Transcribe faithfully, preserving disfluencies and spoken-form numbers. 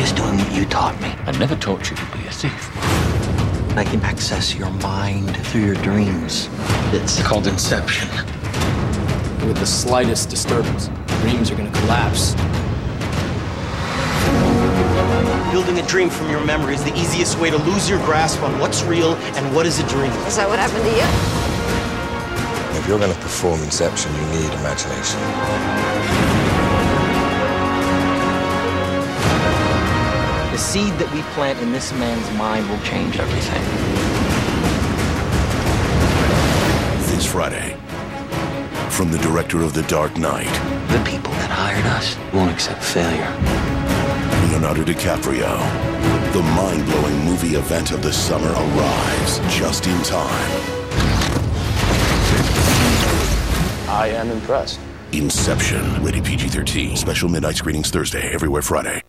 just doing what you taught me. I never taught you to be a thief. I can access your mind through your dreams. It's called Inception. With the slightest disturbance, dreams are gonna collapse. Building a dream from your memory is the easiest way to lose your grasp on what's real and what is a dream. Is that what happened to you? If you're going to perform Inception, you need imagination. The seed that we plant in this man's mind will change everything. This Friday, from the director of The Dark Knight. The people that hired us won't accept failure. Leonardo DiCaprio. The mind-blowing movie event of the summer arrives just in time. I am impressed. Inception. Rated P G thirteen. Special midnight screenings Thursday, everywhere Friday.